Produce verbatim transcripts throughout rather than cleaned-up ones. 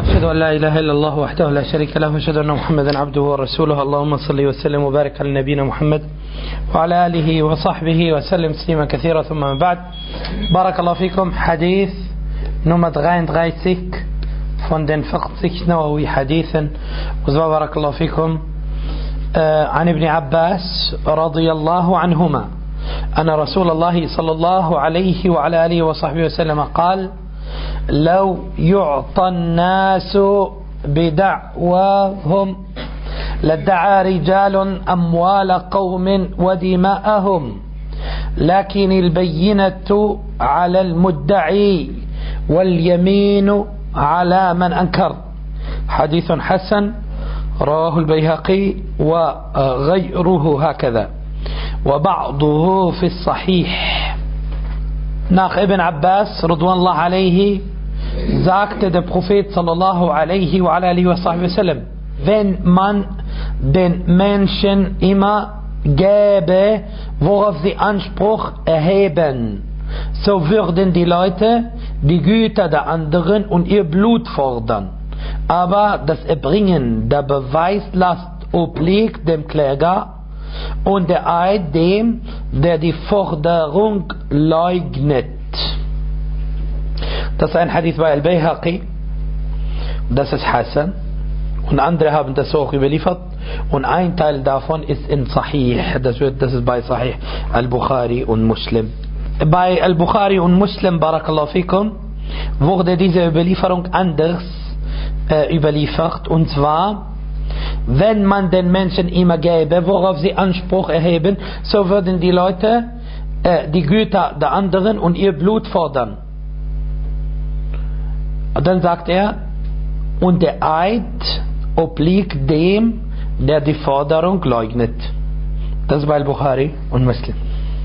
وأشهد أن لا إله إلا الله وحده لا شريك له وأشهد أن محمدا عبده ورسوله. اللهم صل وسلم وبارك على نبينا محمد وعلى آله وصحبه وسلم تسليما كثيرا. ثم من بعد, بارك الله فيكم. حديث Nummer dreiunddreißig von den vierzig Nawawi Hadithen. Und zwar بارك الله فيكم عن ابن عباس رضي الله عنهما أن رسول الله صلى الله عليه وعلى آله وصحبه وسلم قال: لو يعطى الناس بدعواهم لادعى رجال أموال قوم ودماءهم، لكن البينة على المدعي واليمين على من أنكر. حديث حسن رواه البيهقي وغيره هكذا، وبعضه في الصحيح. Nach Ibn Abbas Radwanullah alayhi sagte der Prophet sallallahu alaihi wa alihi wa sallam: wenn man den Menschen immer gäbe, worauf sie Anspruch erheben, so würden die Leute die Güter der anderen und ihr Blut fordern. Aber das Erbringen der Beweislast obliegt dem Kläger und der Eid dem, der die Forderung leugnet. Das ist ein Hadith bei Al-Bayhaqi, das ist Hassan, und andere haben das auch überliefert, und ein Teil davon ist in Sahih, das, wird, das ist bei Sahih Al-Bukhari und Muslim. Bei Al-Bukhari und Muslim, barakallahu fikum, wurde diese Überlieferung anders äh, überliefert, und zwar: wenn man den Menschen immer gäbe, worauf sie Anspruch erheben, so würden die Leute äh, die Güter der anderen und ihr Blut fordern. Und dann sagt er: und der Eid obliegt dem, der die Forderung leugnet. Das ist bei Bukhari und Muslim.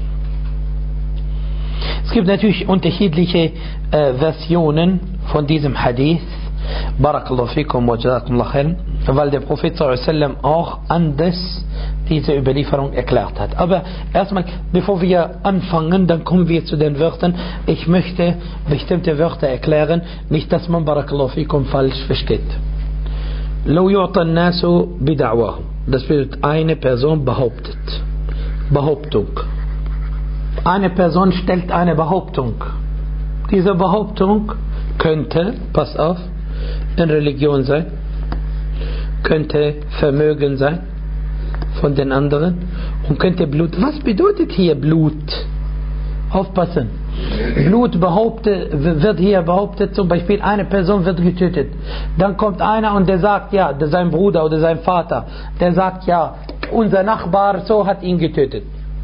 Es gibt natürlich unterschiedliche äh, Versionen von diesem Hadith. Barakallahu fikum wa jazakumullah khairan, weil der Prophet sallallahu alaihi wasallam auch anders diese Überlieferung erklärt hat. Aber erstmal, bevor wir anfangen, dann kommen wir zu den Wörtern. Ich möchte bestimmte Wörter erklären, nicht dass man barakallahu fikum falsch versteht. Law yu'ta an-nasu bid'awahum, das wird eine Person behauptet. Behauptung. Eine Person stellt eine Behauptung. Diese Behauptung könnte, pass auf, in Religion sein, könnte Vermögen sein von den anderen und könnte Blut. Was bedeutet hier Blut? Aufpassen. Blut behauptet, wird hier behauptet, zum Beispiel eine Person wird getötet. Dann kommt einer und der sagt, ja, der sein Bruder oder sein Vater, der sagt, ja, unser Nachbar so hat ihn getötet.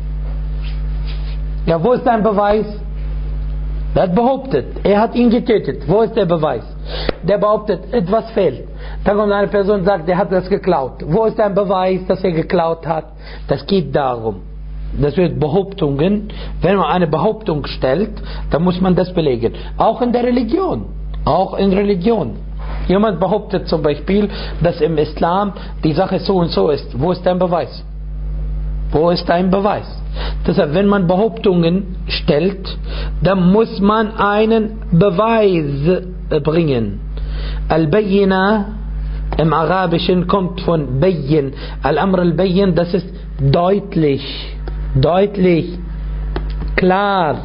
Ja, wo ist dein Beweis? Der hat behauptet, er hat ihn getötet. Wo ist der Beweis? Der behauptet, etwas fehlt. Dann kommt eine Person und sagt, der hat das geklaut. Wo ist dein Beweis, dass er geklaut hat? Das geht darum. Das wird Behauptungen. Wenn man eine Behauptung stellt, dann muss man das belegen. Auch in der Religion. Auch in Religion. Jemand behauptet zum Beispiel, dass im Islam die Sache so und so ist. Wo ist dein Beweis? Wo ist dein Beweis? Deshalb, wenn man Behauptungen stellt, dann muss man einen Beweis bringen. Al-Bayyina im Arabischen kommt von Bayyin. Al-Amr al-Bayyin, das ist deutlich, deutlich, klar.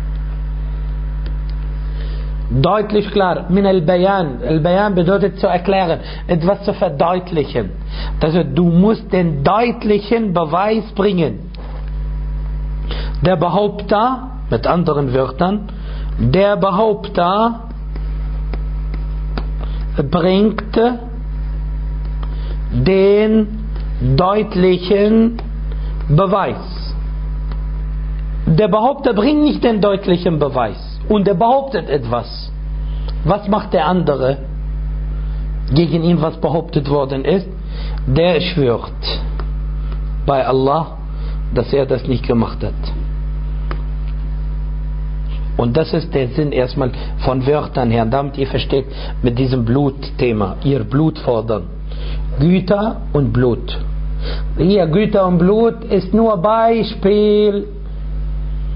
Deutlich klar. Min al-Bayan. Al-Bayan bedeutet zu erklären, etwas zu verdeutlichen. Das heißt, du musst den deutlichen Beweis bringen. Der Behaupter, mit anderen Wörtern, der Behaupter bringt den deutlichen Beweis. Der Behaupter bringt nicht den deutlichen Beweis und er behauptet etwas. Was macht der andere gegen ihn, was behauptet worden ist? Der schwört bei Allah, dass er das nicht gemacht hat. Und das ist der Sinn erstmal von Wörtern her, damit ihr versteht mit diesem Blutthema. Ihr Blut fordern. Güter und Blut. Hier Güter und Blut ist nur Beispiel.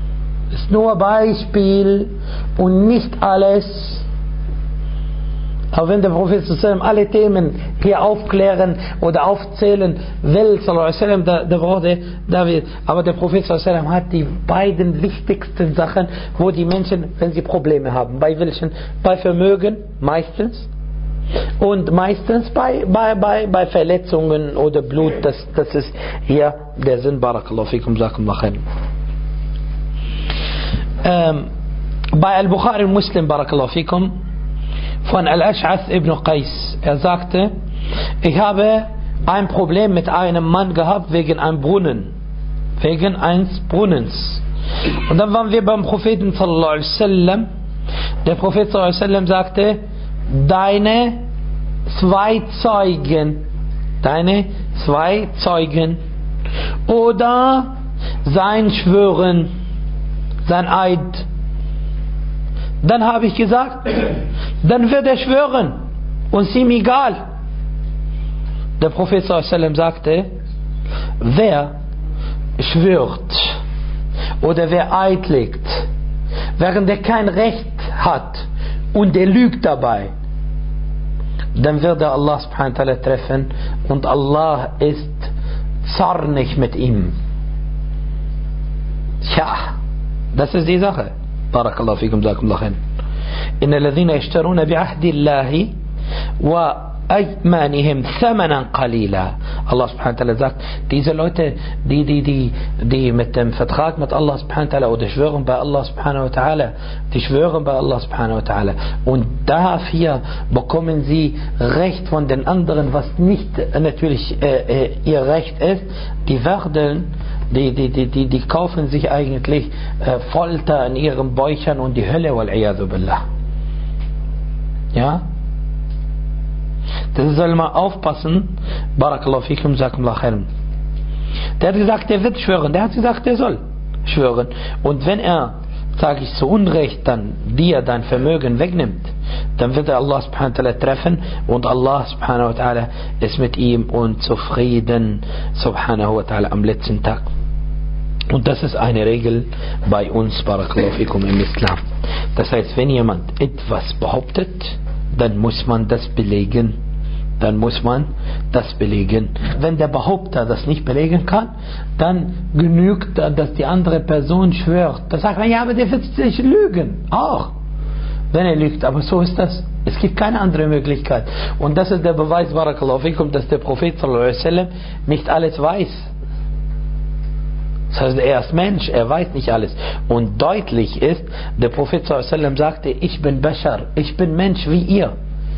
Ist nur Beispiel und nicht alles. Aber wenn der Prophet alle Themen hier aufklären oder aufzählen will, da, da wurde, da wird, aber der Prophet hat die beiden wichtigsten Sachen, wo die Menschen, wenn sie Probleme haben, bei welchen? Bei Vermögen meistens und meistens bei, bei, bei, bei Verletzungen oder Blut, das, das ist hier der Sinn. Barakallahu fikum, Jazakumullah khair. Ähm, bei Al-Bukhari Muslim, Barakallahu fikum, von Al-Ash'ath ibn Qais. Er sagte, ich habe ein Problem mit einem Mann gehabt wegen einem Brunnen. Wegen eines Brunnens. Und dann waren wir beim Propheten sallallahu alaihi wasallam. Der Prophet sallallahu alaihi wasallam sagte, deine zwei Zeugen, deine zwei Zeugen oder sein Schwören, sein Eid. Dann habe ich gesagt, dann wird er schwören und es ist ihm egal. Der Prophet sallallahu alaihi wasallam sagte, wer schwört oder wer Eid legt, während er kein Recht hat und er lügt dabei, dann wird er Allah subhanahu wa ta'ala treffen und Allah ist zornig mit ihm. Tja, das ist die Sache. Barakallahu fikum, jazakumullah khair. Inna alladhina yashtaruna bi'ahdi Allahi wa aymanihim thamanan qalila. Allah subhanahu wa ta'ala sagt, diese Leute, die, die, die, die mit dem Vertrag mit Allah subhanahu wa ta'ala oder schwören bei Allah subhanahu wa ta'ala, die schwören bei Allah subhanahu wa ta'ala und dafür bekommen sie Recht von den anderen, was nicht natürlich äh, äh, ihr Recht ist, die werden Die, die, die, die, die kaufen sich eigentlich äh, Folter in ihren Bäuchern und die Hölle, wal-iyadu billah. Ja? Das soll man aufpassen. Barakallahu fikum, jazakumullah khairan. Der hat gesagt, der wird schwören. Der hat gesagt, der soll schwören. Und wenn er, sage ich zu Unrecht, dann dir dein Vermögen wegnimmt, dann wird er Allah subhanahu wa ta'ala treffen und Allah subhanahu wa ta'ala ist mit ihm und zufrieden subhanahu wa ta'ala am letzten Tag. Und das ist eine Regel bei uns, Barakallahu fikum, im Islam. Das heißt, wenn jemand etwas behauptet, dann muss man das belegen. Dann muss man das belegen. Wenn der Behaupter das nicht belegen kann, dann genügt, dass die andere Person schwört. Da sagt man, ja, aber der wird sich lügen. Auch. Wenn er lügt. Aber so ist das. Es gibt keine andere Möglichkeit. Und das ist der Beweis, Barakallahu fikum, dass der Prophet sallallahu alaihi wasallam nicht alles weiß. Das heißt, er ist Mensch, er weiß nicht alles. Und deutlich ist, der Prophet sallallahu alaihi wasallam sagte, ich bin Bashar, ich bin Mensch wie ihr.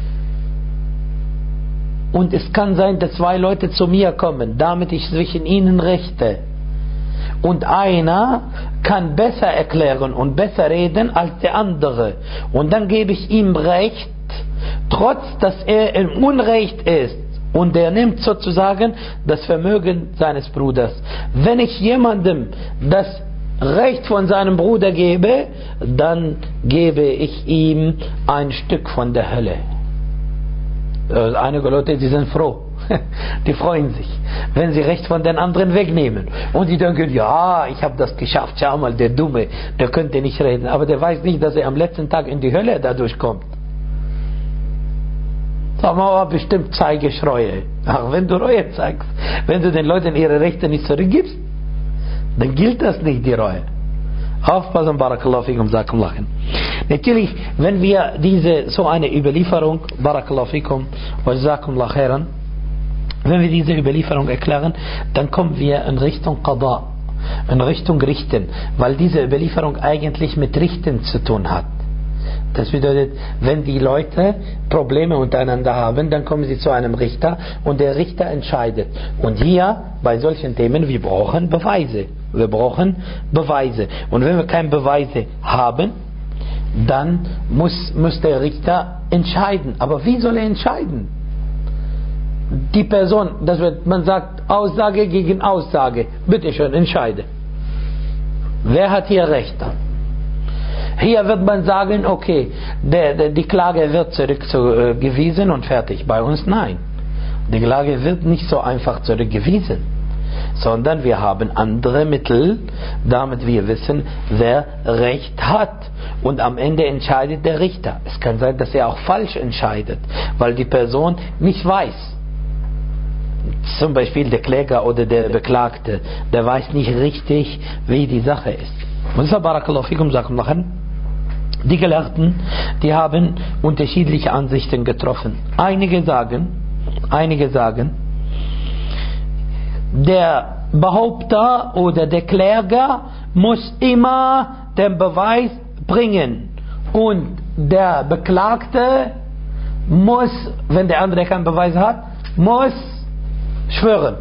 Und es kann sein, dass zwei Leute zu mir kommen, damit ich zwischen ihnen richte. Und einer kann besser erklären und besser reden als der andere. Und dann gebe ich ihm Recht, trotz dass er im Unrecht ist. Und er nimmt sozusagen das Vermögen seines Bruders. Wenn ich jemandem das Recht von seinem Bruder gebe, dann gebe ich ihm ein Stück von der Hölle. Einige Leute, die sind froh. Die freuen sich, wenn sie Recht von den anderen wegnehmen. Und die denken, ja, ich habe das geschafft. Schau mal, der Dumme, der könnte nicht reden. Aber der weiß nicht, dass er am letzten Tag in die Hölle dadurch kommt. Sag mal, aber bestimmt zeige ich Reue. Ach, wenn du Reue zeigst, wenn du den Leuten ihre Rechte nicht zurückgibst, dann gilt das nicht, die Reue. Aufpassen, Barakallahu fikum, jazakumullah khair. Natürlich, wenn wir diese, so eine Überlieferung, Barakallahu fikum, wa jazakumullah khairan, wenn wir diese Überlieferung erklären, dann kommen wir in Richtung Qada, in Richtung Richten, weil diese Überlieferung eigentlich mit Richten zu tun hat. Das bedeutet, wenn die Leute Probleme untereinander haben, dann kommen sie zu einem Richter und der Richter entscheidet. Und hier, bei solchen Themen, wir brauchen Beweise. Wir brauchen Beweise. Und wenn wir keine Beweise haben, dann muss, muss der Richter entscheiden. Aber wie soll er entscheiden? Die Person, das wird, man sagt Aussage gegen Aussage. Bitte schön, entscheide. Wer hat hier Recht? Hier wird man sagen, okay, der, der, die Klage wird zurückgewiesen und fertig. Bei uns nein. Die Klage wird nicht so einfach zurückgewiesen. sondern wir haben andere Mittel, damit wir wissen, wer Recht hat. Und am Ende entscheidet der Richter. Es kann sein, dass er auch falsch entscheidet, weil die Person nicht weiß. Zum Beispiel der Kläger oder der Beklagte, der weiß nicht richtig, wie die Sache ist. Und so, barakallahu fikum, sagen wir, die Gelehrten, die haben unterschiedliche Ansichten getroffen. Einige sagen, einige sagen, der Behaupter oder der Kläger muss immer den Beweis bringen und der Beklagte muss, wenn der andere keinen Beweis hat, muss schwören.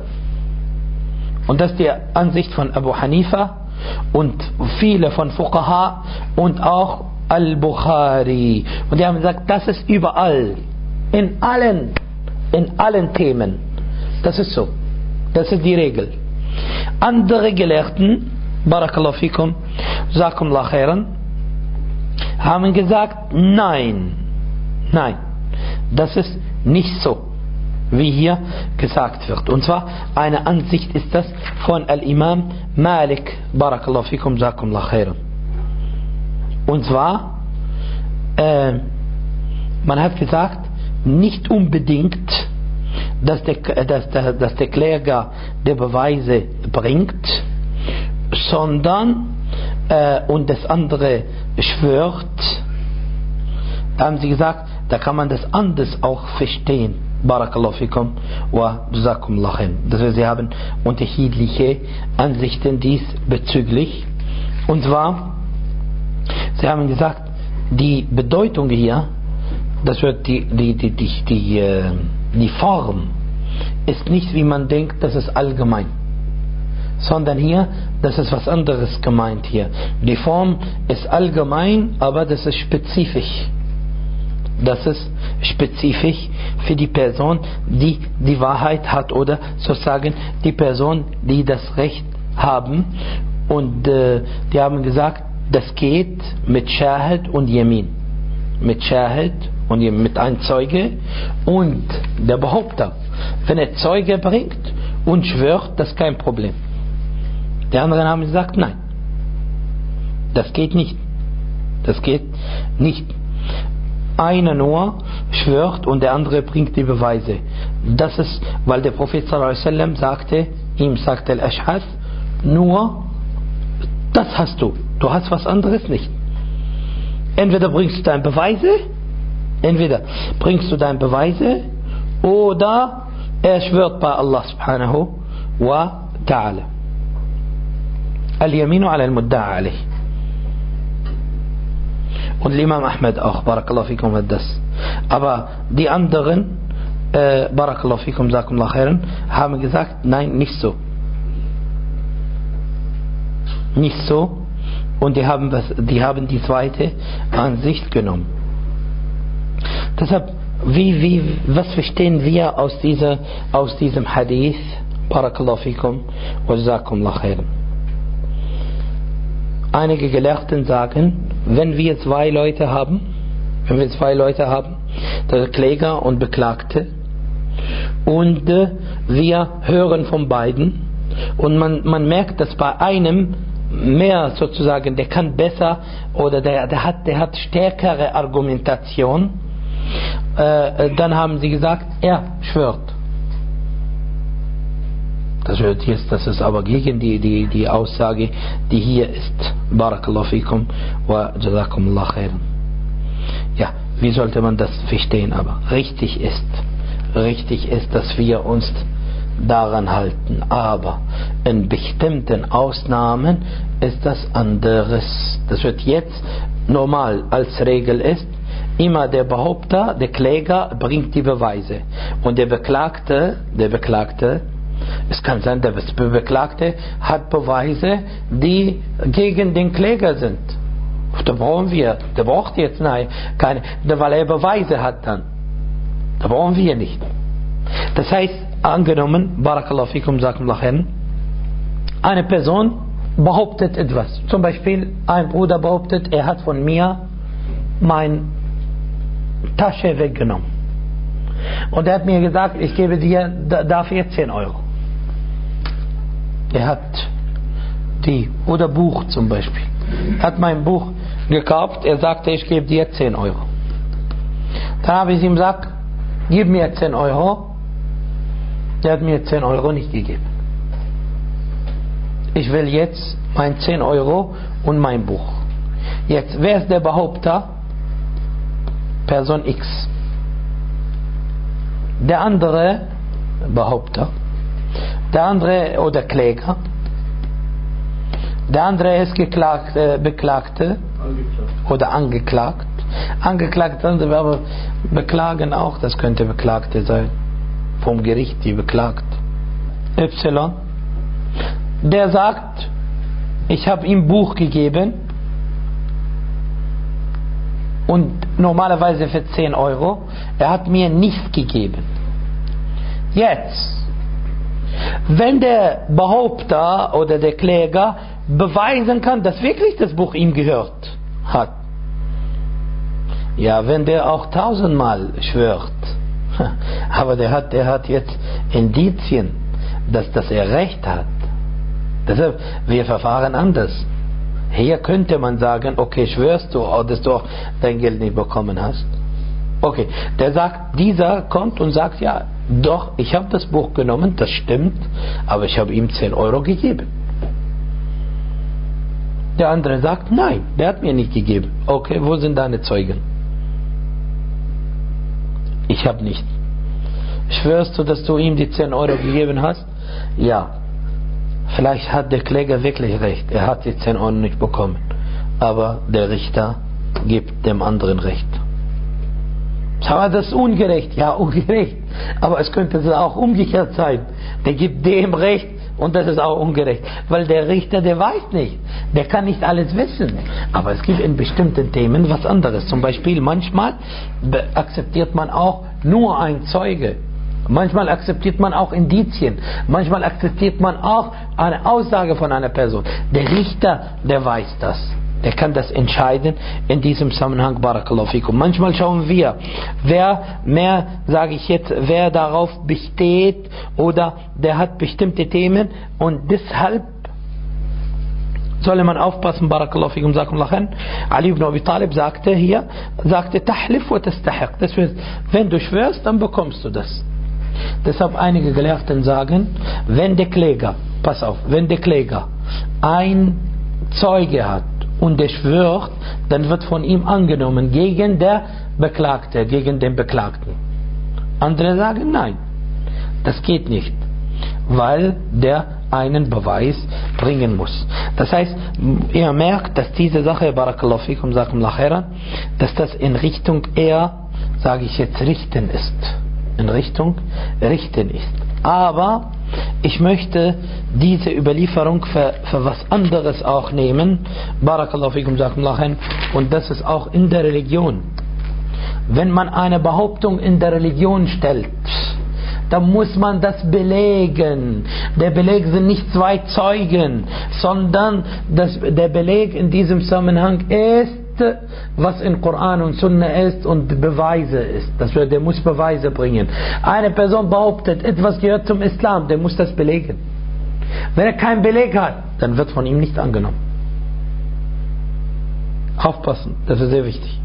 Und das ist die Ansicht von Abu Hanifa und viele von Fuqaha und auch Al-Bukhari. Und die haben gesagt, das ist überall, in allen, in allen Themen. Das ist so. Das ist die Regel. Andere Gelehrten, barakallahu fikum, jazakumullah khairan, haben gesagt, nein, nein, das ist nicht so, wie hier gesagt wird. Und zwar, eine Ansicht ist das von Al-Imam Malik, barakallahu fikum, jazakumullah khairan. Und zwar, äh, man hat gesagt, nicht unbedingt, dass der, dass, der, dass der Kläger die Beweise bringt, sondern äh, und das andere schwört. Da haben sie gesagt, da kann man das anders auch verstehen. Barakallahu fikum wa jazakumullah khair. Das heißt, sie haben unterschiedliche Ansichten diesbezüglich. Und zwar, sie haben gesagt, die Bedeutung hier, das wird die, die, die, die, die, äh, die Form ist nicht, wie man denkt, das ist allgemein, sondern hier, das ist was anderes gemeint hier. Die Form ist allgemein, aber das ist spezifisch. Das ist spezifisch für die Person, die die Wahrheit hat oder sozusagen die Person, die das Recht haben. Und äh, die haben gesagt, das geht mit Shahid und Yamin. Mit Shahid und mit einem Zeuge und der Behaupter. Wenn er Zeuge bringt und schwört, das ist kein Problem. Die anderen haben gesagt, nein. Das geht nicht. Das geht nicht. Einer nur schwört und der andere bringt die Beweise. Das ist, weil der Prophet sallallahu alaihi wasallam sagte, ihm sagte Al-Ash'ath, nur das hast du. Du hast was anderes nicht. Entweder bringst du deine Beweise, entweder bringst du deine Beweise oder er schwört bei Allah subhanahu wa ta'ala. Al-Yaminu ala al-Mudda'a alayh. Und Imam Ahmed auch, barakallahu fikum, hat das. Aber die anderen, äh, barakallahu fikum, jazakumullah khairan, haben gesagt, nein, nicht so. Nicht so. Und die haben, was, die haben die zweite Ansicht genommen. Deshalb, wie, wie, was verstehen wir aus, dieser, aus diesem Hadith? Barakallahu fikum wa jazakumullah khairan. Einige Gelehrten sagen, wenn wir zwei Leute haben, wenn wir zwei Leute haben, der Kläger und Beklagte, und äh, wir hören von beiden, und man, man merkt, dass bei einem mehr sozusagen, der kann besser oder der, der, hat, der hat stärkere Argumentation, äh, dann haben sie gesagt, er schwört. Das wird jetzt, das ist aber gegen die, die, die Aussage, die hier ist. Barakallahu fikum wa jazakumullah khairan. Ja, wie sollte man das verstehen? Aber richtig ist, richtig ist, dass wir uns daran halten. Aber in bestimmten Ausnahmen ist das anderes. Das wird jetzt normal als Regel ist, immer der Behaupter, der Kläger bringt die Beweise. Und der Beklagte, der Beklagte, es kann sein, der Beklagte hat Beweise, die gegen den Kläger sind. Da brauchen wir, der braucht jetzt nein, keine, weil er Beweise hat dann. Da brauchen wir nicht. Das heißt, angenommen, barakallahu fikum, jazakumullah khairan, eine Person behauptet etwas. Zum Beispiel, ein Bruder behauptet, er hat von mir meine Tasche weggenommen. Und er hat mir gesagt, ich gebe dir dafür zehn Euro. der hat die, oder Buch zum Beispiel, hat mein Buch gekauft, er sagte, ich gebe dir zehn Euro. Dann habe ich ihm gesagt, gib mir zehn Euro. Der hat mir zehn Euro nicht gegeben. Ich will jetzt mein zehn Euro und mein Buch. Jetzt, wer ist der Behaupter? Person X. Der andere Behaupter, der andere oder Kläger, der andere ist geklagt, äh, Beklagte angeklagt. Oder angeklagt. Angeklagt, aber beklagen auch, das könnte Beklagte sein. Vom Gericht, die beklagt. Y. Der sagt, ich habe ihm Buch gegeben und normalerweise für zehn Euro. Er hat mir nichts gegeben. Jetzt, wenn der Behaupter oder der Kläger beweisen kann, dass wirklich das Buch ihm gehört hat. Ja, wenn der auch tausendmal schwört, aber der hat, der hat jetzt Indizien, dass, dass er Recht hat. Deshalb, wir verfahren anders. Hier könnte man sagen, okay, schwörst du, dass du auch dein Geld nicht bekommen hast? Okay, der sagt, dieser kommt und sagt, ja, doch, ich habe das Buch genommen, das stimmt, aber ich habe ihm zehn Euro gegeben. Der andere sagt, nein, der hat mir nicht gegeben. Okay, wo sind deine Zeugen? Ich habe nicht. Schwörst du, dass du ihm die zehn Euro gegeben hast? Ja. Vielleicht hat der Kläger wirklich recht. Er hat die zehn Euro nicht bekommen. Aber der Richter gibt dem anderen Recht. Aber das ist ungerecht. Ja, ungerecht. Aber es könnte auch umgekehrt sein. Der gibt dem Recht und das ist auch ungerecht. Weil der Richter, der weiß nicht. Der kann nicht alles wissen. Aber es gibt in bestimmten Themen was anderes. Zum Beispiel manchmal akzeptiert man auch nur ein Zeuge. Manchmal akzeptiert man auch Indizien. Manchmal akzeptiert man auch eine Aussage von einer Person. Der Richter, der weiß das. Der kann das entscheiden in diesem Zusammenhang. Barakallahu fikum. Manchmal schauen wir, wer mehr, sage ich jetzt, wer darauf besteht oder der hat bestimmte Themen und deshalb soll man aufpassen. Barakallahu fikum. Ali ibn Abi Talib sagte hier, sagte Tahlif wa tastahiq. Das heißt, wenn du schwörst, dann bekommst du das. Deshalb einige Gelehrten sagen, wenn der Kläger, pass auf, wenn der Kläger ein Zeuge hat und der schwört, dann wird von ihm angenommen gegen der Beklagte, gegen den Beklagten. Andere sagen nein, das geht nicht, weil der einen Beweis bringen muss. Das heißt, ihr merkt, dass diese Sache, Barakallahu fikum, dass das in Richtung eher, sage ich jetzt, richten ist. In Richtung richten ist. Aber ich möchte diese Überlieferung für, für was anderes auch nehmen. Barakallahu fikum, und das ist auch in der Religion. Wenn man eine Behauptung in der Religion stellt, dann muss man das belegen. Der Beleg sind nicht zwei Zeugen, sondern das, der Beleg in diesem Zusammenhang ist, was in Koran und Sunna ist und Beweise ist. Das wird, der muss Beweise bringen. Eine Person behauptet, etwas gehört zum Islam, der muss das belegen. Wenn er keinen Beleg hat, dann wird von ihm nicht angenommen. Aufpassen, das ist sehr wichtig.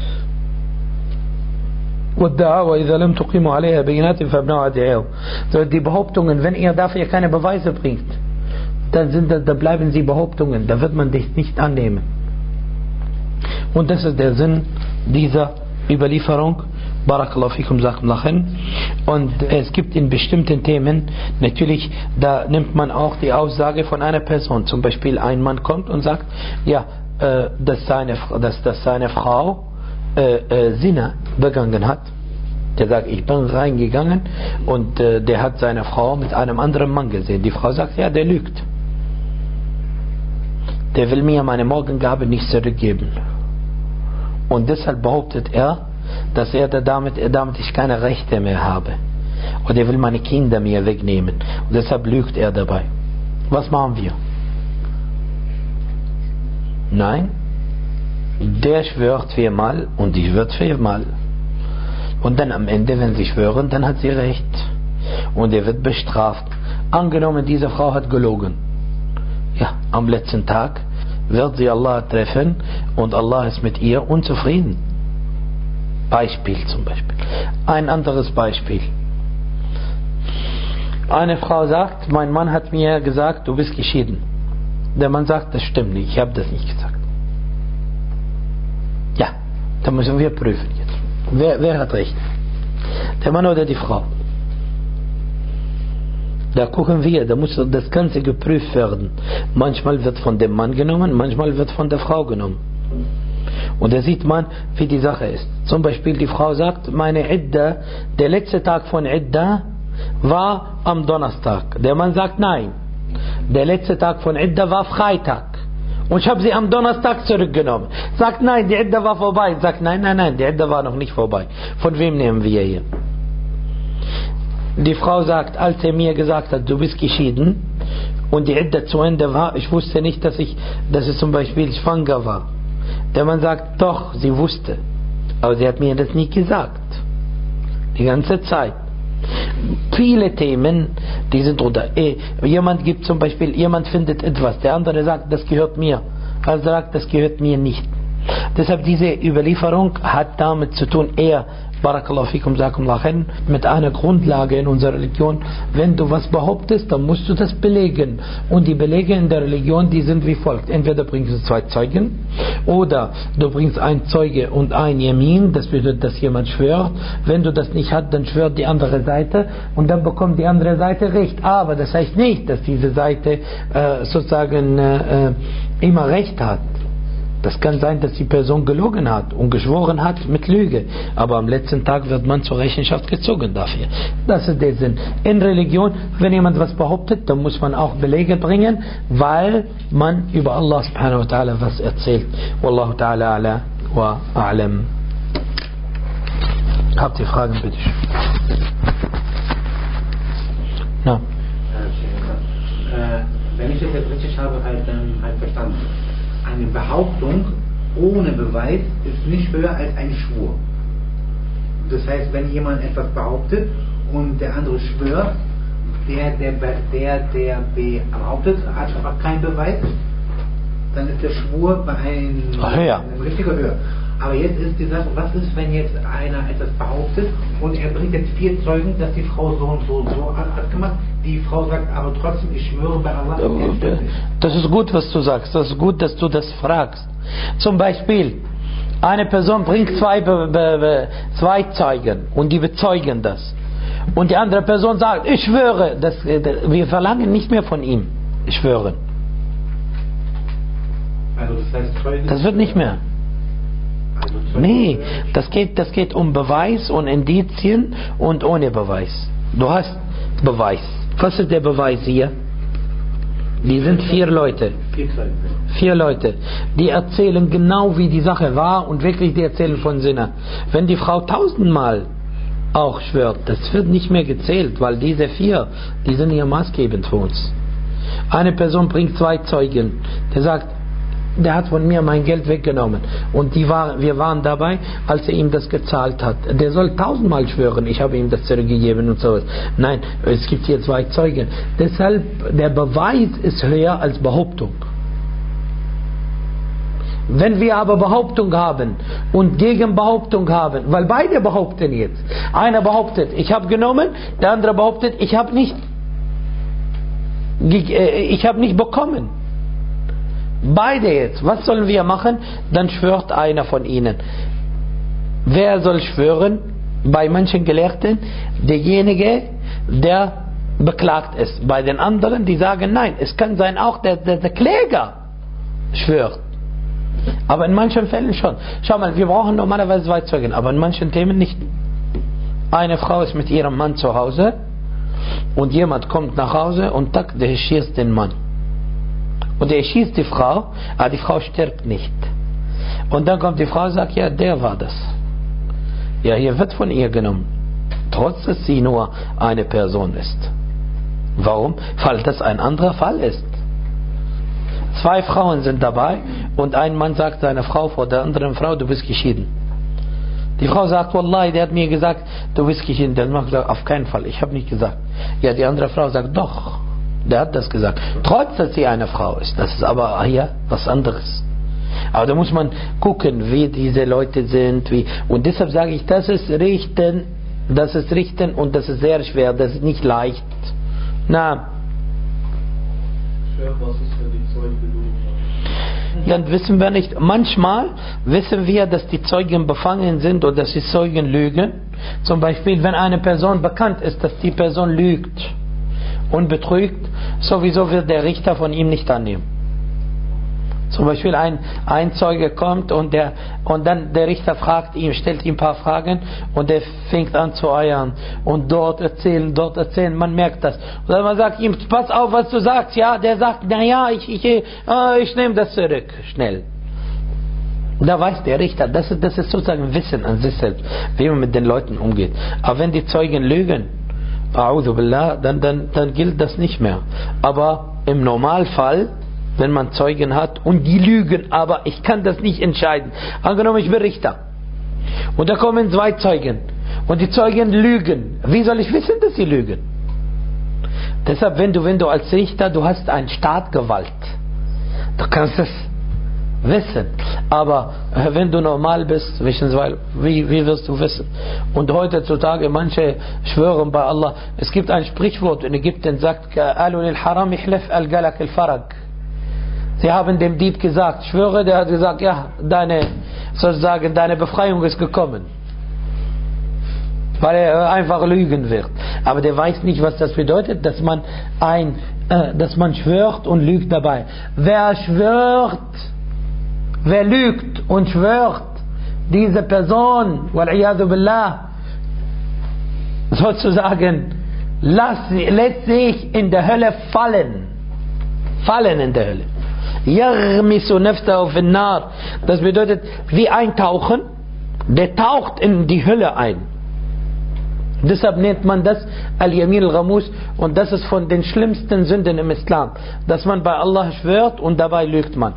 Die Behauptungen, wenn ihr dafür keine Beweise bringt, dann, sind, dann bleiben sie Behauptungen, da wird man dich nicht annehmen. Und das ist der Sinn dieser Überlieferung. Barakallahu fikum, sagt lachen. Und es gibt in bestimmten Themen, natürlich, da nimmt man auch die Aussage von einer Person. Zum Beispiel ein Mann kommt und sagt, ja, äh, dass, seine, dass, dass seine Frau äh, äh, Zina begangen hat. Der sagt, ich bin reingegangen und äh, der hat seine Frau mit einem anderen Mann gesehen. Die Frau sagt, ja, der lügt. Der will mir meine Morgengabe nicht zurückgeben. Und deshalb behauptet er, dass er damit, damit ich keine Rechte mehr habe. Und er will meine Kinder mir wegnehmen. Und deshalb lügt er dabei. Was machen wir? Nein, der schwört viermal und die schwört viermal. Und dann am Ende, wenn sie schwören, dann hat sie recht. Und er wird bestraft. Angenommen, diese Frau hat gelogen. Ja, am letzten Tag wird sie Allah treffen und Allah ist mit ihr unzufrieden. Beispiel zum Beispiel. Ein anderes Beispiel. Eine Frau sagt, mein Mann hat mir gesagt, du bist geschieden. Der Mann sagt, das stimmt nicht, ich habe das nicht gesagt. Ja, da müssen wir prüfen jetzt. Wer, wer hat recht? Der Mann oder die Frau? Da gucken wir, da muss das Ganze geprüft werden. Manchmal wird von dem Mann genommen, manchmal wird von der Frau genommen. Und da sieht man, wie die Sache ist. Zum Beispiel die Frau sagt, meine Idda, der letzte Tag von Idda war am Donnerstag. Der Mann sagt, nein, der letzte Tag von Idda war Freitag. Und ich habe sie am Donnerstag zurückgenommen. Sagt, nein, die Idda war vorbei. Sagt, nein, nein, nein, die Idda war noch nicht vorbei. Von wem nehmen wir hier? Die Frau sagt, als er mir gesagt hat, du bist geschieden und die Idda zu Ende war, ich wusste nicht, dass ich, dass es zum Beispiel schwanger war. Der Mann sagt, doch, sie wusste. Aber sie hat mir das nicht gesagt. Die ganze Zeit. Viele Themen, die sind unter. Eh, jemand gibt zum Beispiel, jemand findet etwas, der andere sagt, das gehört mir. Also sagt, das gehört mir nicht. Deshalb diese Überlieferung hat damit zu tun, eher Barakallahu fikum, Jazakumullah khairan, mit einer Grundlage in unserer Religion. Wenn du was behauptest, dann musst du das belegen. Und die Belege in der Religion, die sind wie folgt. Entweder bringst du zwei Zeugen oder du bringst ein Zeuge und ein Yamin, das bedeutet, dass jemand schwört. Wenn du das nicht hast, dann schwört die andere Seite und dann bekommt die andere Seite Recht. Aber das heißt nicht, dass diese Seite äh, sozusagen äh, immer Recht hat. Das kann sein, dass die Person gelogen hat und geschworen hat mit Lüge. Aber am letzten Tag wird man zur Rechenschaft gezogen dafür. Das ist der Sinn. In Religion, wenn jemand was behauptet, dann muss man auch Belege bringen, weil man über Allah subhanahu wa ta'ala was erzählt. Wallahu ta'ala ala wa a'lam. Habt ihr Fragen, bitte? No. Äh, wenn ich das jetzt richtig habe, halt, ähm, halt verstanden. Eine Behauptung ohne Beweis ist nicht höher als ein Schwur. Das heißt, wenn jemand etwas behauptet und der andere schwört, der, der, der, der behauptet, hat aber keinen Beweis, dann ist der Schwur bei einem, ja. einem richtiger höher. Aber jetzt ist die Sache, was ist, wenn jetzt einer etwas behauptet und er bringt jetzt vier Zeugen, dass die Frau so und so so hat gemacht. Die Frau sagt aber trotzdem, ich schwöre bei Allah. Das ist gut, was du sagst. Das ist gut, dass du das fragst. Zum Beispiel, eine Person bringt zwei, be, be, be, zwei Zeugen und die bezeugen das. Und die andere Person sagt, ich schwöre. Das, wir verlangen nicht mehr von ihm. Ich schwöre. Also das heißt, Zeugen. Das wird nicht mehr. Nee, das geht, das geht um Beweis und Indizien und ohne Beweis. Du hast Beweis. Was ist der Beweis hier? Die sind vier Leute. Vier Leute. Die erzählen genau, wie die Sache war und wirklich die erzählen von Sinne. Wenn die Frau tausendmal auch schwört, das wird nicht mehr gezählt, weil diese vier, die sind ja maßgebend für uns. Eine Person bringt zwei Zeugen, der sagt, der hat von mir mein Geld weggenommen und die war, wir waren dabei, als er ihm das gezahlt hat. Der soll tausendmal schwören, ich habe ihm das zurückgegeben und sowas. Nein, es gibt hier zwei Zeugen. Deshalb, der Beweis ist höher als Behauptung. Wenn wir aber Behauptung haben und Gegenbehauptung haben, weil beide behaupten jetzt. Einer behauptet, ich habe genommen, der andere behauptet, ich habe nicht, ich habe nicht bekommen. Beide jetzt, was sollen wir machen? Dann schwört einer von ihnen. Wer soll schwören? Bei manchen Gelehrten derjenige, der beklagt ist. Bei den anderen, die sagen nein, es kann sein auch der, der, der Kläger schwört. Aber in manchen Fällen schon. Schau mal, wir brauchen normalerweise zwei Zeugen, aber in manchen Themen nicht. Eine Frau ist mit ihrem Mann zu Hause und jemand kommt nach Hause und tak, der schießt den Mann. Und er schießt die Frau, aber die Frau stirbt nicht. Und dann kommt die Frau und sagt, ja, der war das. Ja, hier wird von ihr genommen. Trotz, dass sie nur eine Person ist. Warum? Weil das ein anderer Fall ist. Zwei Frauen sind dabei und ein Mann sagt seiner Frau vor der anderen Frau, du bist geschieden. Die Frau sagt, Wallahi, der hat mir gesagt, du bist Kind. Der Mann sagt, auf keinen Fall, ich habe nicht gesagt. Ja, die andere Frau sagt, doch, der hat das gesagt. Trotz, dass sie eine Frau ist. Das ist aber hier was anderes. Aber da muss man gucken, wie diese Leute sind. Wie, und deshalb sage ich, das ist Richten, das ist Richten und das ist sehr schwer, das ist nicht leicht. Na. Was ist für die Zeugen gelogen? Dann wissen wir nicht. Manchmal wissen wir, dass die Zeugen befangen sind oder dass die Zeugen lügen. Zum Beispiel, wenn eine Person bekannt ist, dass die Person lügt und betrügt, sowieso wird der Richter von ihm nicht annehmen. Zum Beispiel ein, ein Zeuge kommt und, der, und dann der Richter fragt ihn, stellt ihm ein paar Fragen und der fängt an zu eiern und dort erzählen, dort erzählen, man merkt das. Und dann man sagt ihm, pass auf, was du sagst, ja, der sagt, naja, ich, ich, ich, ich nehme das zurück, schnell. Da weiß der Richter, das ist, das ist sozusagen Wissen an sich selbst, wie man mit den Leuten umgeht. Aber wenn die Zeugen lügen, a'udhu billah, dann, dann, dann gilt das nicht mehr. Aber im Normalfall, wenn man Zeugen hat und die lügen, aber ich kann das nicht entscheiden. Angenommen, ich bin Richter und da kommen zwei Zeugen und die Zeugen lügen. Wie soll ich wissen, dass sie lügen? Deshalb, wenn du, wenn du als Richter, du hast eine Staatgewalt, du kannst es wissen. Aber wenn du normal bist, wie, wie wirst du wissen? Und heutzutage, manche schwören bei Allah. Es gibt ein Sprichwort in Ägypten, sagt, Alu lil haram ihlaf al-galak al-farag. Sie haben dem Dieb gesagt, schwöre, der hat gesagt, ja, deine, sozusagen, deine Befreiung ist gekommen. Weil er einfach lügen wird. Aber der weiß nicht, was das bedeutet, dass man ein, äh, dass man schwört und lügt dabei. Wer schwört, wer lügt und schwört, diese Person, wal'iyadu billah, sozusagen, lässt, lässt sich in der Hölle fallen. Fallen in der Hölle. Yaghmisu nafsahu fin nar. Das bedeutet, wie eintauchen, der taucht in die Hölle ein. Deshalb nennt man das Al-Yamin al-Ghamus und das ist von den schlimmsten Sünden im Islam, dass man bei Allah schwört und dabei lügt man.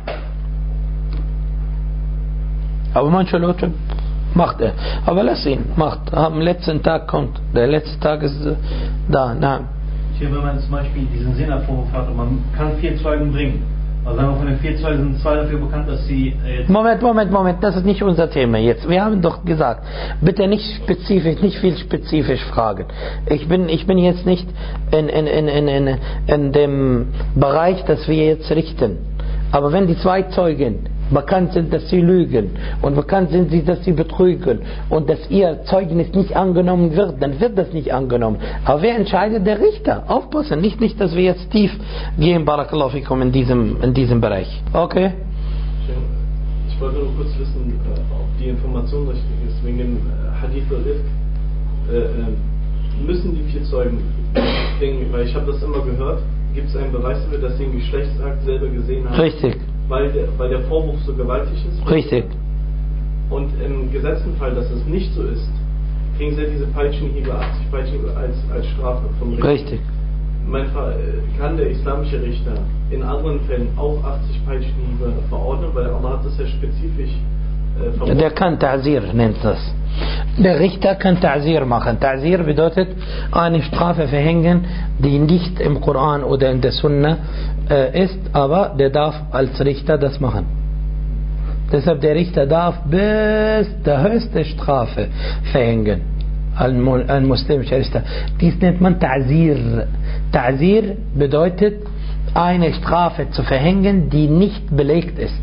Aber manche Leute macht er. Aber lass ihn, macht. Am letzten Tag kommt. Der letzte Tag ist da. Na. Hier, wenn man zum Beispiel diesen Sinnervorwurf hat und man kann vier Zeugen bringen. Also sagen wir, von den vier Zeugen sind zwei dafür bekannt, dass sie... Äh Moment, Moment, Moment, das ist nicht unser Thema jetzt. Wir haben doch gesagt, bitte nicht spezifisch, nicht viel spezifisch fragen. Ich bin, ich bin jetzt nicht in, in, in, in, in, in dem Bereich, dass wir jetzt richten. Aber wenn die zwei Zeugen bekannt sind, dass sie lügen und bekannt sind, dass sie betrügen und dass ihr Zeugnis nicht angenommen wird, dann wird das nicht angenommen. Aber wer entscheidet? Der Richter. Aufpassen, nicht, nicht, dass wir jetzt tief gehen, Barakallahu fikum, in diesem, in diesem Bereich. Okay? Ich wollte nur kurz wissen, ob die Information richtig ist, wegen dem Hadith al-Ifk. Äh, müssen die vier Zeugen bringen, weil ich habe das immer gehört, gibt es einen Beweis dafür, dass sie einen Geschlechtsakt selber gesehen haben? Richtig. Weil der, weil der Vorwurf so gewaltig ist? Richtig. Und im gesetzten Fall, dass es nicht so ist, kriegen sie diese Peitschenhiebe, achtzig Peitschenhiebe als, als Strafe vom Richter. Richtig. Mein Fall, kann der islamische Richter in anderen Fällen auch achtzig Peitschenhiebe verordnen, weil Allah hat das ja spezifisch äh, verordnet. Der kann Ta'zir, nennt das. Der Richter kann Ta'zir machen. Ta'zir bedeutet eine Strafe verhängen, die nicht im Koran oder in der Sunna äh, ist, aber der darf als Richter das machen. Deshalb der Richter darf bis der höchste Strafe verhängen. Ein muslimischer Richter. Dies nennt man Ta'zir. Ta'zir bedeutet eine Strafe zu verhängen, die nicht belegt ist.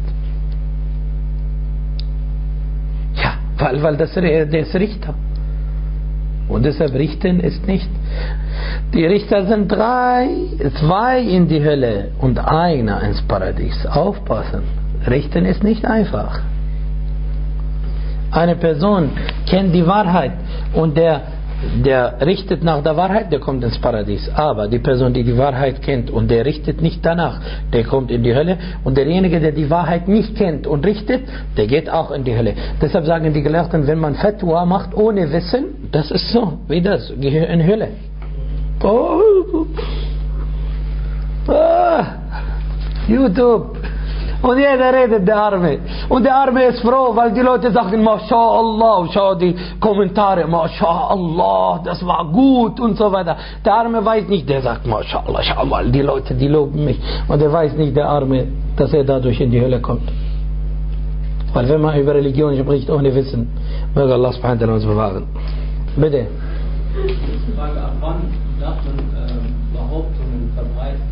Ja, weil, weil das, der ist Richter. Und deshalb richten ist nicht. Die Richter sind drei, zwei in die Hölle und einer ins Paradies. Aufpassen. Richten ist nicht einfach. Eine Person kennt die Wahrheit und der, der richtet nach der Wahrheit, der kommt ins Paradies. Aber die Person, die die Wahrheit kennt und der richtet nicht danach, der kommt in die Hölle. Und derjenige, der die Wahrheit nicht kennt und richtet, der geht auch in die Hölle. Deshalb sagen die Gelehrten, wenn man Fatwa macht ohne Wissen, das ist so, wie das, geh in Hölle. Oh. Ah. YouTube. Und jeder redet, der Arme. Und der Arme ist froh, weil die Leute sagen, MashaAllah, schau die Kommentare, MashaAllah, das war gut und so weiter. Der Arme weiß nicht, der sagt, MashaAllah, schau mal, die Leute, die loben mich. Und der weiß nicht, der Arme, dass er dadurch in die Hölle kommt. Weil wenn man über Religion spricht ohne Wissen, möge Allah subhanahu wa ta'ala uns bewahren. Bitte. Die Frage, ab wann darf man ähm, Behauptungen verbreiten?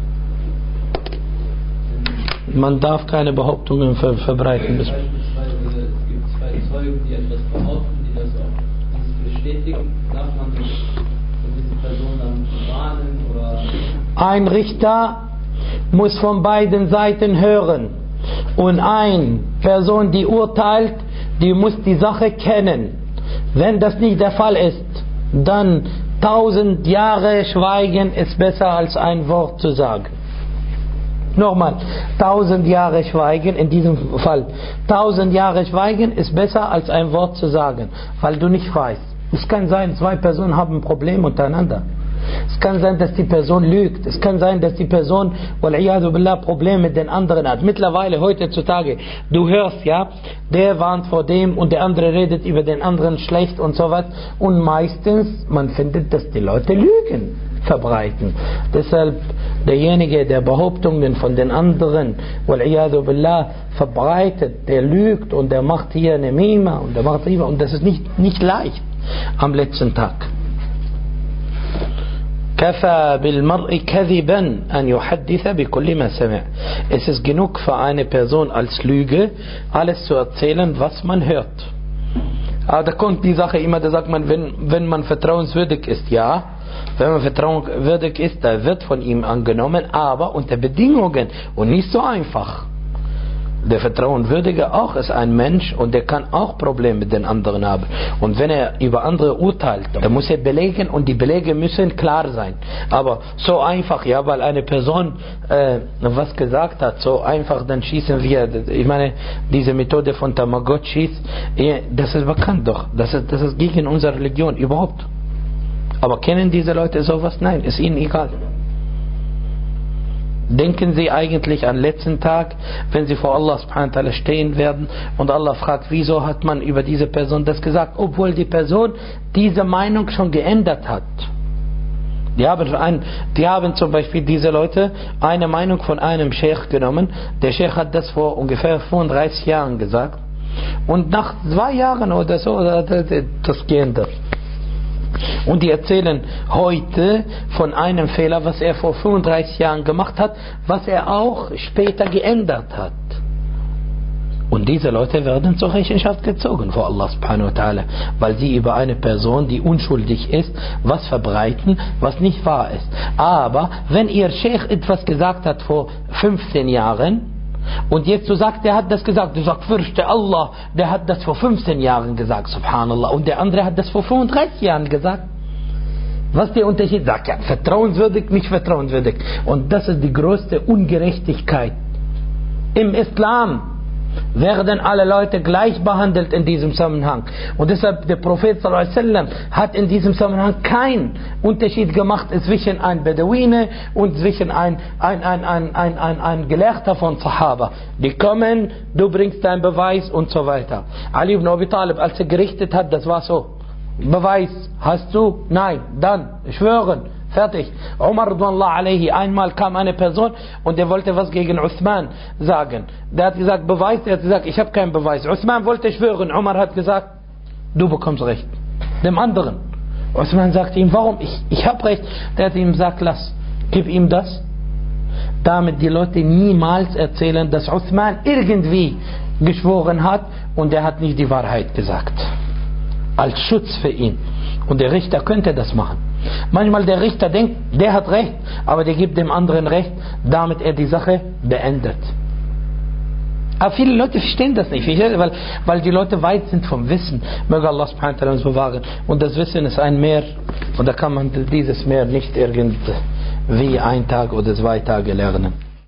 Man darf keine Behauptungen ver verbreiten. Beispielsweise, es gibt zwei Zeugen, die etwas behaupten, die das auch dieses bestätigen. Darf man diese Person dann warnen oder? Ein Richter muss von beiden Seiten hören. Und eine Person, die urteilt, die muss die Sache kennen. Wenn das nicht der Fall ist, dann tausend Jahre Schweigen ist besser als ein Wort zu sagen. Nochmal, tausend Jahre Schweigen in diesem Fall. Tausend Jahre Schweigen ist besser als ein Wort zu sagen, weil du nicht weißt. Es kann sein, zwei Personen haben ein Problem untereinander. Es kann sein, dass die Person lügt. Es kann sein, dass die Person, wal'iyadu billah, Probleme mit den anderen hat. Mittlerweile, heutzutage, du hörst ja, der warnt vor dem und der andere redet über den anderen schlecht und sowas. Und meistens, man findet, dass die Leute Lügen verbreiten. Deshalb, derjenige, der Behauptungen von den anderen, wal'iyadu billah, verbreitet, der lügt und der macht hier eine Mima und der macht hier, und das ist nicht, nicht leicht am letzten Tag. كفى بالمرء كذبا أن يحدث بكل ما سمع. Es ist genug für eine Person als Lüge, alles zu erzählen, was man hört. Aber da kommt die Sache immer, da sagt man, wenn, wenn man vertrauenswürdig ist, ja, wenn man vertrauenswürdig ist, da wird von ihm angenommen, aber unter Bedingungen und nicht so einfach. Der Vertrauenswürdige auch ist ein Mensch und der kann auch Probleme mit den anderen haben. Und wenn er über andere urteilt, dann muss er belegen und die Belege müssen klar sein. Aber so einfach, ja, weil eine Person äh, was gesagt hat, so einfach, dann schießen wir. Ich meine, diese Methode von Tamagotchis, das ist bekannt doch. Das ist, das ist gegen unsere Religion überhaupt. Aber kennen diese Leute sowas? Nein, ist ihnen egal. Denken Sie eigentlich an letzten Tag, wenn Sie vor Allah subhanahu wa ta'ala stehen werden und Allah fragt, wieso hat man über diese Person das gesagt, obwohl die Person diese Meinung schon geändert hat. Die haben, ein, die haben zum Beispiel diese Leute eine Meinung von einem Sheikh genommen. Der Sheikh hat das vor ungefähr fünfunddreißig Jahren gesagt und nach zwei Jahren oder so hat das geändert. Und die erzählen heute von einem Fehler, was er vor fünfunddreißig Jahren gemacht hat, was er auch später geändert hat. Und diese Leute werden zur Rechenschaft gezogen vor Allah subhanahu wa ta'ala, weil sie über eine Person, die unschuldig ist, was verbreiten, was nicht wahr ist. Aber wenn ihr Sheikh etwas gesagt hat vor fünfzehn Jahren, und jetzt du sagst, der hat das gesagt, du sagst, fürchte Allah, der hat das vor fünfzehn Jahren gesagt, subhanallah, und der andere hat das vor fünfunddreißig Jahren gesagt. Was ist der Unterschied? Sagt ja, vertrauenswürdig, nicht vertrauenswürdig. Und das ist die größte Ungerechtigkeit. Im Islam werden alle Leute gleich behandelt in diesem Zusammenhang. Und deshalb der Prophet sallallahu alaihi wasallam hat in diesem Zusammenhang keinen Unterschied gemacht zwischen ein Beduine und zwischen ein, ein, ein, ein, ein, ein, ein Gelehrter von Sahaba. Die kommen, du bringst deinen Beweis und so weiter. Ali ibn Abi Talib, als er gerichtet hat, das war so. Beweis hast du? Nein. Dann schwören. Fertig. Umar radhiyallahu alayhi, einmal kam eine Person und der wollte was gegen Uthman sagen. Der hat gesagt, Beweis, der hat gesagt, ich habe keinen Beweis. Uthman wollte schwören, Umar hat gesagt, du bekommst Recht. Dem anderen. Uthman sagte ihm, warum? Ich, ich habe Recht. Der hat ihm gesagt, lass, gib ihm das. Damit die Leute niemals erzählen, dass Uthman irgendwie geschworen hat und er hat nicht die Wahrheit gesagt. Als Schutz für ihn. Und der Richter könnte das machen. Manchmal der Richter denkt, der hat Recht, aber der gibt dem anderen Recht, damit er die Sache beendet. Aber viele Leute verstehen das nicht, weil, weil die Leute weit sind vom Wissen. Möge Allah subhanahu wa ta'ala uns bewahren. Und das Wissen ist ein Meer und da kann man dieses Meer nicht irgendwie ein Tag oder zwei Tage lernen.